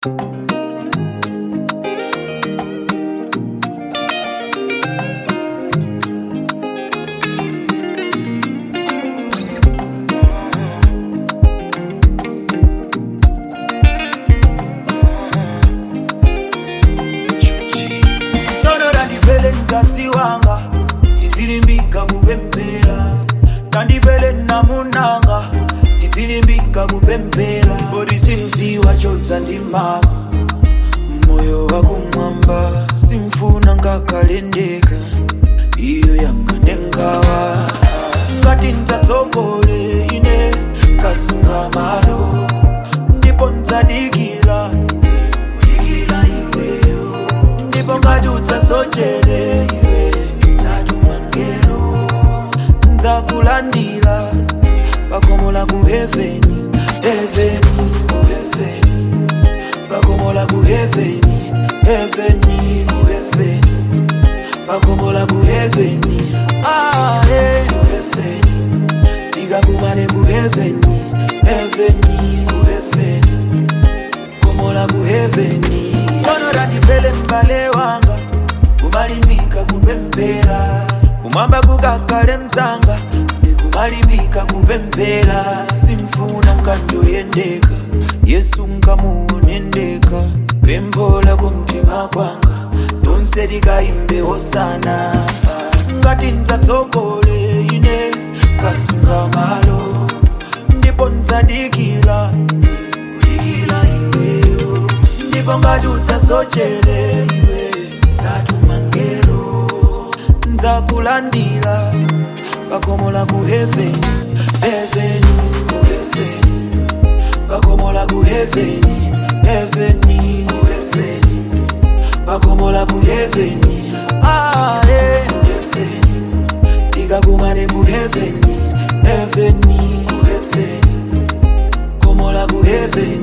Mkazi wanga titilimbika kupempela, tandivele namunanga titilimbika kupempela. Bodi sinziwa chotsa ndi mama, moyo wako mwamba simfuna ngakalendeka, iyo yanga ndengawa. Ngati nzatsogole ine kasunga malo, ndipo nzadikila iweyo, ndipo ngati utsasochele iwe nzatumangelo, nzakulandila pakomola ku heaveni, heaveni, ku heaveni, pakomola ku heaveni, heaveni, ku heaveni, pakomola ku heaveni, ku heaveni, tikakumane ku heaveni, heaveni, ku heaveni, komola ku heaveni. Tono randivele mbale wanga kumalimbika kupempela, kumamba kukakale mzanga nikumalimbika kupempela. Simfuna nkanjoyendeka, Yesu nkamuonendeka, pembola kumtima kwanga tonse likaimbe hosana. Ngati nzatsogole ine kasunga malo, ndipo nzadikila iweyo, ndipo ngati utsasochele iwe nzatumangelo, nzakulandila pakomola ku heaveni, heaveni, ku heaveni, pakomola ku heaveni, heaveni, ku heaveni, pakomola ku heaveni, ku heaveni, tikakumane ku heaveni, heaveni, ku heaveni, komola ku heaveni.